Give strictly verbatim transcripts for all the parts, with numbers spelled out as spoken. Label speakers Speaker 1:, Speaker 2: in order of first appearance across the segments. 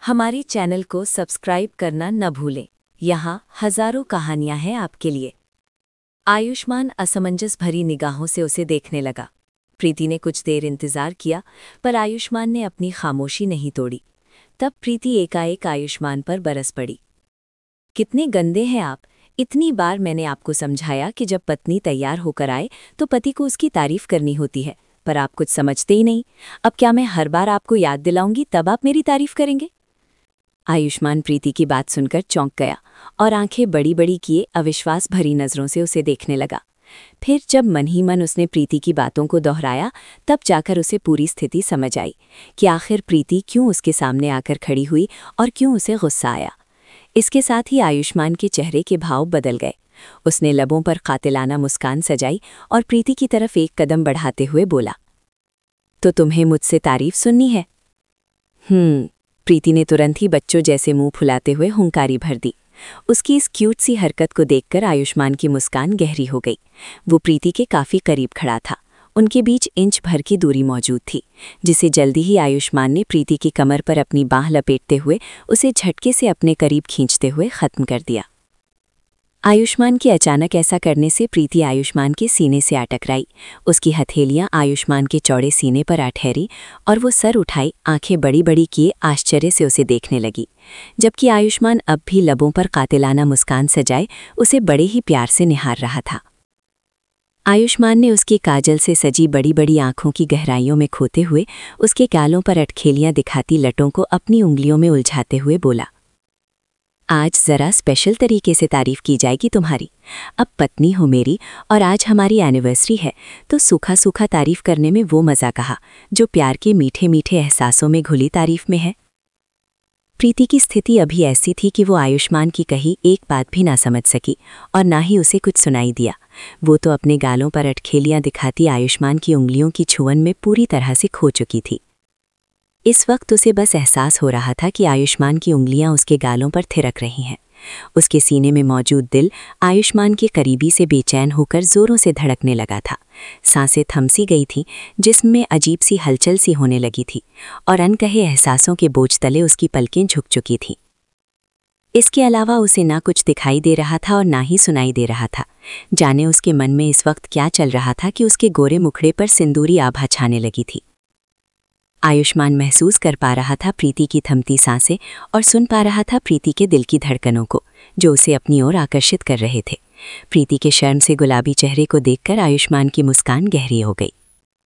Speaker 1: हमारे चैनल को सब्सक्राइब करना न भूलें। यहाँ हजारों कहानियां हैं आपके लिए। आयुष्मान असमंजस भरी निगाहों से उसे देखने लगा। प्रीति ने कुछ देर इंतजार किया, पर आयुष्मान ने अपनी खामोशी नहीं तोड़ी। तब प्रीति एकाएक आयुष्मान पर बरस पड़ी। कितने गंदे हैं आप! इतनी बार मैंने आपको समझाया कि जब पत्नी तैयार होकर आए तो पति को उसकी तारीफ करनी होती है, पर आप कुछ समझते ही नहीं। अब क्या मैं हर बार आपको याद दिलाऊंगी तब आप मेरी तारीफ करेंगे? आयुष्मान प्रीति की बात सुनकर चौंक गया और आंखें बड़ी बड़ी किए अविश्वास भरी नजरों से उसे देखने लगा। फिर जब मन ही मन उसने प्रीति की बातों को दोहराया, तब जाकर उसे पूरी स्थिति समझ आई कि आखिर प्रीति क्यों उसके सामने आकर खड़ी हुई और क्यों उसे गुस्सा आया। इसके साथ ही आयुष्मान के चेहरे के भाव बदल गए। उसने लबों पर कातिलाना मुस्कान सजाई और प्रीति की तरफ एक कदम बढ़ाते हुए बोला, तो तुम्हें मुझसे तारीफ सुननी है? हम्म प्रीति ने तुरंत ही बच्चों जैसे मुंह फुलाते हुए हुंकारी भर दी। उसकी इस क्यूट सी हरकत को देखकर आयुष्मान की मुस्कान गहरी हो गई। वो प्रीति के काफी करीब खड़ा था। उनके बीच इंच भर की दूरी मौजूद थी, जिसे जल्दी ही आयुष्मान ने प्रीति की कमर पर अपनी बाह लपेटते हुए उसे झटके से अपने करीब खींचते हुए खत्म कर दिया। आयुष्मान के अचानक ऐसा करने से प्रीति आयुष्मान के सीने से आ टकराई। उसकी हथेलियां आयुष्मान के चौड़े सीने पर आ ठहरी और वो सर उठाई, आंखें बड़ी बड़ी किए आश्चर्य से उसे देखने लगी, जबकि आयुष्मान अब भी लबों पर कातिलाना मुस्कान सजाए उसे बड़े ही प्यार से निहार रहा था। आयुष्मान ने उसकी काजल से सजी बड़ी बड़ी आंखों की गहराइयों में खोते हुए उसके गालों पर अटखेलियां दिखाती लटों को अपनी उंगलियों में उलझाते हुए बोला, आज जरा स्पेशल तरीके से तारीफ की जाएगी तुम्हारी। अब पत्नी हो मेरी और आज हमारी एनिवर्सरी है, तो सूखा सूखा तारीफ करने में वो मज़ा कहा जो प्यार के मीठे मीठे एहसासों में घुली तारीफ में है। प्रीति की स्थिति अभी ऐसी थी कि वो आयुष्मान की कही एक बात भी ना समझ सकी और ना ही उसे कुछ सुनाई दिया। वो तो अपने गालों पर अटखेलियां दिखाती आयुष्मान की उंगलियों की छुअन में पूरी तरह से खो चुकी थी। इस वक्त उसे बस एहसास हो रहा था कि आयुष्मान की उंगलियां उसके गालों पर थिरक रही हैं। उसके सीने में मौजूद दिल आयुष्मान के करीबी से बेचैन होकर जोरों से धड़कने लगा था। सांसें थम सी गई थीं, जिस्म में अजीब सी हलचल सी होने लगी थी और अनकहे एहसासों के बोझ तले उसकी पलकें झुक चुकी थीं। इसके अलावा उसे ना कुछ दिखाई दे रहा था और ना ही सुनाई दे रहा था। जाने उसके मन में इस वक्त क्या चल रहा था कि उसके गोरे मुखड़े पर सिंदूरी आभा छाने लगी थी। आयुष्मान महसूस कर पा रहा था प्रीति की थमती सांसें और सुन पा रहा था प्रीति के दिल की धड़कनों को, जो उसे अपनी ओर आकर्षित कर रहे थे। प्रीति के शर्म से गुलाबी चेहरे को देखकर आयुष्मान की मुस्कान गहरी हो गई।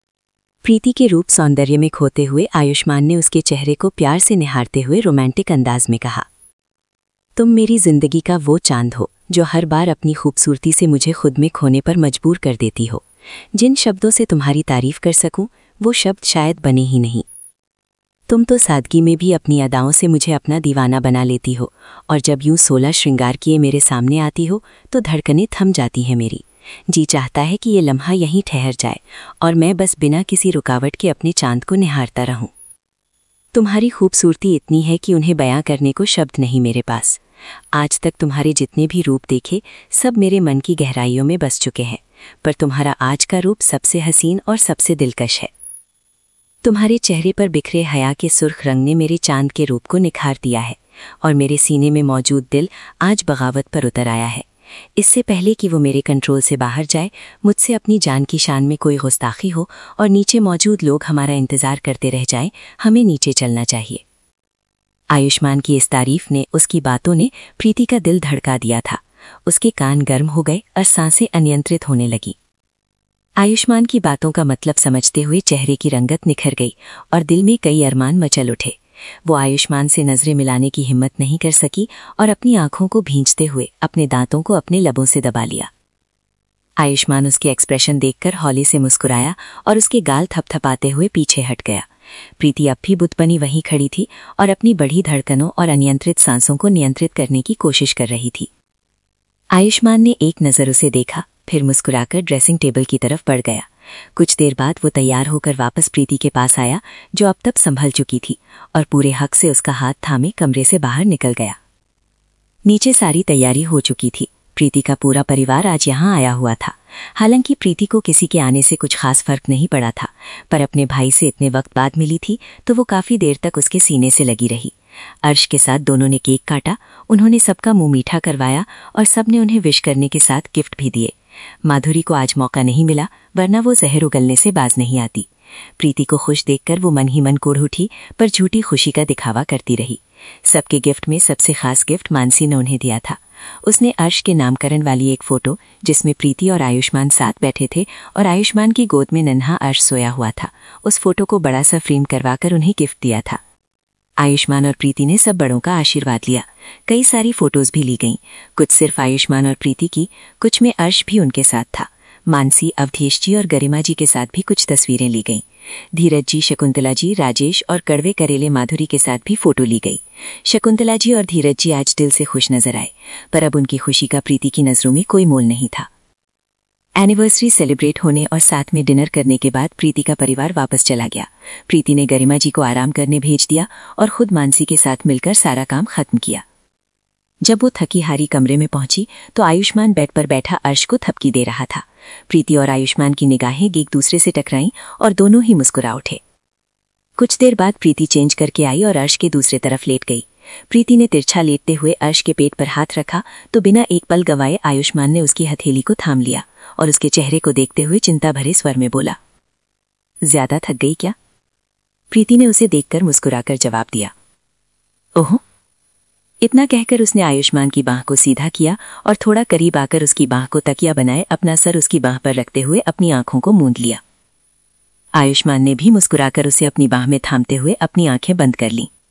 Speaker 1: प्रीति के रूप सौंदर्य में खोते हुए आयुष्मान ने उसके चेहरे को प्यार से निहारते हुए रोमांटिक अंदाज में कहा, तुम मेरी जिंदगी का वो चांद हो जो हर बार अपनी खूबसूरती से मुझे खुद में खोने पर मजबूर कर देती हो। जिन शब्दों से तुम्हारी तारीफ कर सकूं, वो शब्द शायद बने ही नहीं। तुम तो सादगी में भी अपनी अदाओं से मुझे अपना दीवाना बना लेती हो और जब यूं सोलह श्रृंगार किए मेरे सामने आती हो तो धड़कनें थम जाती हैं मेरी। जी चाहता है कि ये लम्हा यहीं ठहर जाए और मैं बस बिना किसी रुकावट के अपने चांद को निहारता रहूं। तुम्हारी खूबसूरती इतनी है कि उन्हें बयां करने को शब्द नहीं मेरे पास। आज तक तुम्हारे जितने भी रूप देखे सब मेरे मन की गहराइयों में बस चुके हैं, पर तुम्हारा आज का रूप सबसे हसीन और सबसे दिलकश है। तुम्हारे चेहरे पर बिखरे हया के सुर्ख रंग ने मेरे चांद के रूप को निखार दिया है और मेरे सीने में मौजूद दिल आज बगावत पर उतर आया है। इससे पहले कि वो मेरे कंट्रोल से बाहर जाए, मुझसे अपनी जान की शान में कोई गुस्ताखी हो और नीचे मौजूद लोग हमारा इंतजार करते रह जाएं, हमें नीचे चलना चाहिए। आयुष्मान की इस तारीफ ने, उसकी बातों ने प्रीति का दिल धड़का दिया था। उसके कान गर्म हो गए और सांसें अनियंत्रित होने लगी। आयुष्मान की बातों का मतलब समझते हुए चेहरे की रंगत निखर गई और दिल में कई अरमान मचल उठे। वो आयुष्मान से नजरें मिलाने की हिम्मत नहीं कर सकी और अपनी आंखों को भींचते हुए अपने दांतों को अपने लबों से दबा लिया। आयुष्मान उसके एक्सप्रेशन देखकर हौले से मुस्कुराया और उसके गाल थपथपाते हुए पीछे हट गया। प्रीति अब भी बुत बनी वहीं खड़ी थी और अपनी बढ़ी धड़कनों और अनियंत्रित सांसों को नियंत्रित करने की कोशिश कर रही थी। आयुष्मान ने एक नज़र उसे देखा, फिर मुस्कुराकर ड्रेसिंग टेबल की तरफ बढ़ गया। कुछ देर बाद वो तैयार होकर वापस प्रीति के पास आया, जो अब तक संभल चुकी थी, और पूरे हक से उसका हाथ थामे कमरे से बाहर निकल गया। नीचे सारी तैयारी हो चुकी थी। प्रीति का पूरा परिवार आज यहाँ आया हुआ था। हालांकि प्रीति को किसी के आने से कुछ खास फर्क नहीं पड़ा था, पर अपने भाई से इतने वक्त बाद मिली थी तो वो काफ़ी देर तक उसके सीने से लगी रही। अर्श के साथ दोनों ने केक काटा, उन्होंने सबका मुंह मीठा करवाया और सबने उन्हें विश करने के साथ गिफ्ट भी दिए। माधुरी को आज मौका नहीं मिला, वरना वो जहर उगलने से बाज नहीं आती। प्रीति को खुश देखकर वो मन ही मन कोढ़ उठी, पर झूठी खुशी का दिखावा करती रही। सबके गिफ्ट में सबसे खास गिफ्ट मानसी ने उन्हें दिया था। उसने अर्श के नामकरण वाली एक फोटो, जिसमें प्रीति और आयुष्मान साथ बैठे थे और आयुष्मान की गोद में नन्हा अर्श सोया हुआ था, उस फोटो को बड़ा सा फ्रेम करवाकर उन्हें गिफ्ट दिया था। आयुष्मान और प्रीति ने सब बड़ों का आशीर्वाद लिया। कई सारी फोटोज भी ली गईं, कुछ सिर्फ आयुष्मान और प्रीति की, कुछ में अर्श भी उनके साथ था। मानसी, अवधेश जी और गरिमा जी के साथ भी कुछ तस्वीरें ली गईं। धीरज जी, शकुंतला जी, राजेश और कड़वे करेले माधुरी के साथ भी फोटो ली गई। शकुंतला जी और धीरज जी आज दिल से खुश नजर आए, पर अब उनकी खुशी का प्रीति की नजरों में कोई मोल नहीं था। एनिवर्सरी सेलिब्रेट होने और साथ में डिनर करने के बाद प्रीति का परिवार वापस चला गया। प्रीति ने गरिमा जी को आराम करने भेज दिया और खुद मानसी के साथ मिलकर सारा काम खत्म किया। जब वो थकी हारी कमरे में पहुंची तो आयुष्मान बेड पर बैठा अर्श को थपकी दे रहा था। प्रीति और आयुष्मान की निगाहें एक दूसरे से टकराईं और दोनों ही मुस्कुरा उठे। कुछ देर बाद प्रीति चेंज करके आई और अर्श के दूसरे तरफ लेट गई। प्रीति ने तिरछा लेटते हुए अर्श के पेट पर हाथ रखा तो बिना एक पल गवाए आयुष्मान ने उसकी हथेली को थाम लिया और उसके चेहरे को देखते हुए चिंता भरे स्वर में बोला, ज्यादा थक गई क्या? प्रीति ने उसे देखकर मुस्कुराकर जवाब दिया, ओह। इतना कहकर उसने आयुष्मान की बाह को सीधा किया और थोड़ा करीब आकर उसकी बाह को तकिया बनाए अपना सर उसकी बाह पर रखते हुए अपनी आंखों को मूंद लिया। आयुष्मान ने भी मुस्कुराकर उसे अपनी बाह में थामते हुए अपनी आंखें बंद कर लीं।